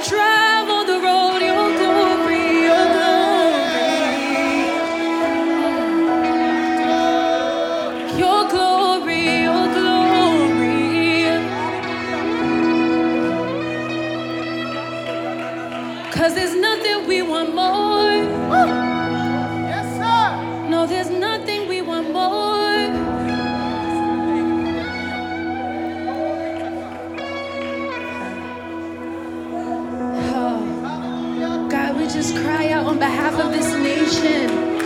travel the road, your glory, your glory. Your glory, your glory. 'Cause there's nothing we want more. Yes, sir. No, there's nothing we want more. Oh, God, we just cry out on behalf of this nation.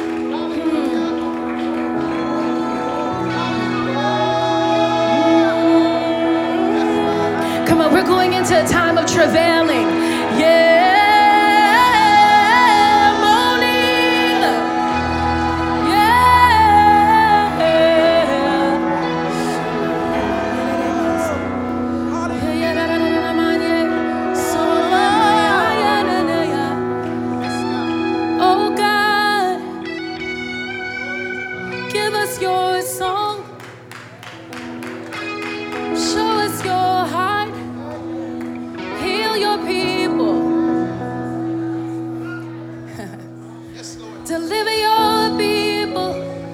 Come on, we're going into a time of travailing. Yeah. Your song, show us your heart, heal your people, yes, Lord. Deliver your people,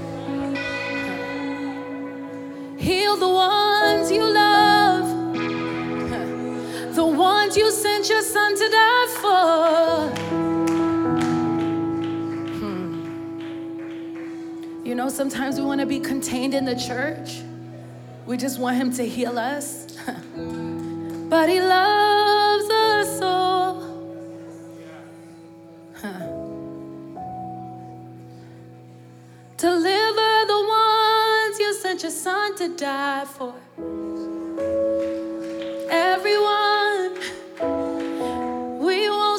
heal the ones you love, the ones you sent your son to die for. You know, sometimes we want to be contained in the church. We just want him to heal us. But he loves us all. Deliver the ones you sent your son to die for. Everyone, we won't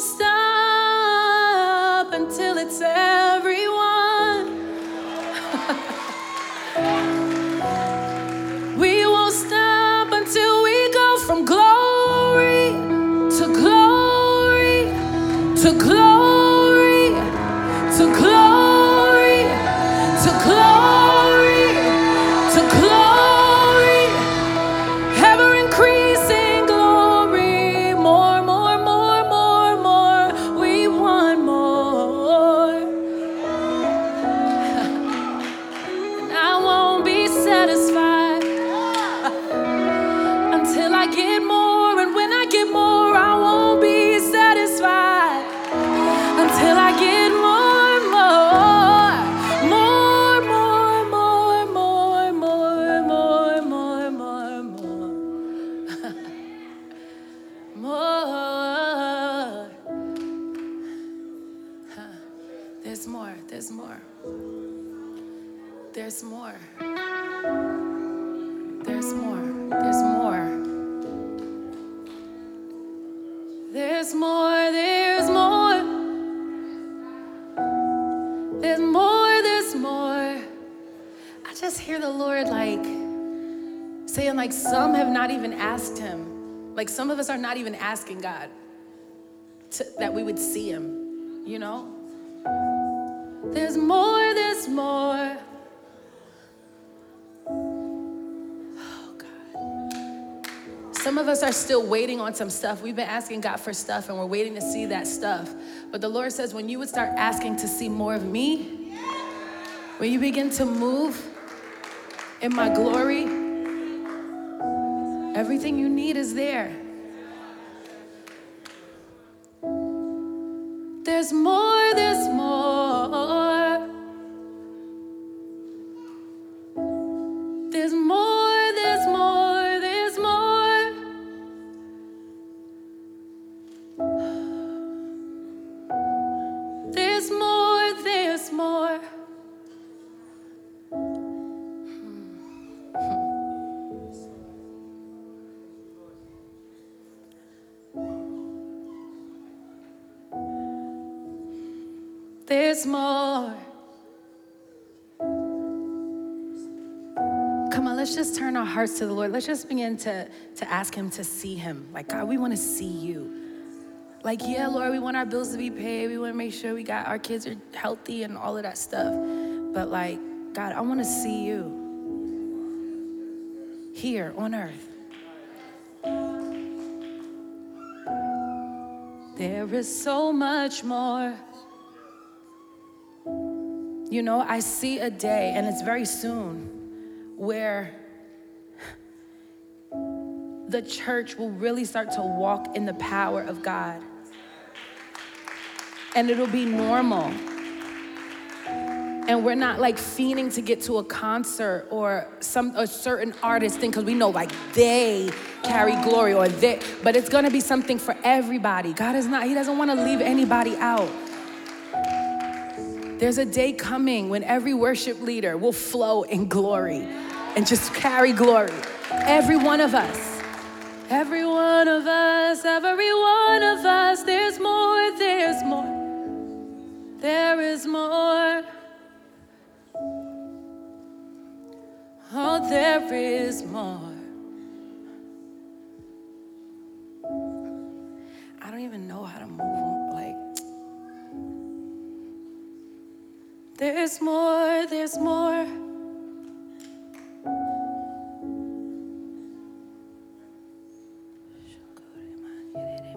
stop until it's everyone. We won't stop until we go from glory to glory to glory to glory to glory to glory, ever increasing glory, more, more, more, more, more. We want more. And I won't be satisfied until I get more, and when I get more, I won't be satisfied until I get more, more, more, more, more, more, more, more, more, more, more. There's more, there's more, there's more. There's more, there's more. There's more, there's more. There's more, there's more. I just hear the Lord like saying like some have not even asked him. Like some of us are not even asking God that we would see him, you know? There's more, there's more. Some of us are still waiting on some stuff. We've been asking God for stuff and we're waiting to see that stuff. But the Lord says when you would start asking to see more of me, when you begin to move in my glory, everything you need is there. There's more, there's more. There's more, there's more, there's more. There's more, there's more. There's more. Come on, let's just turn our hearts to the Lord. Let's just begin to ask him to see him. Like, God, we want to see you. Like, yeah, Lord, we want our bills to be paid. We want to make sure our kids are healthy and all of that stuff. But like, God, I want to see you here on earth. There is so much more. You know, I see a day, and it's very soon, where the church will really start to walk in the power of God. And it'll be normal. And we're not like fiending to get to a concert or a certain artist thing because we know like they carry glory or they, but it's gonna be something for everybody. God is not, he doesn't wanna leave anybody out. There's a day coming when every worship leader will flow in glory and just carry glory. Every one of us, every one of us, every one of us, there's more, there's more. There is more. Oh, there is more. I don't even know how to move, like. There's more, there's more.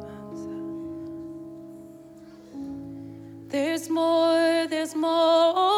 There's more, there's more.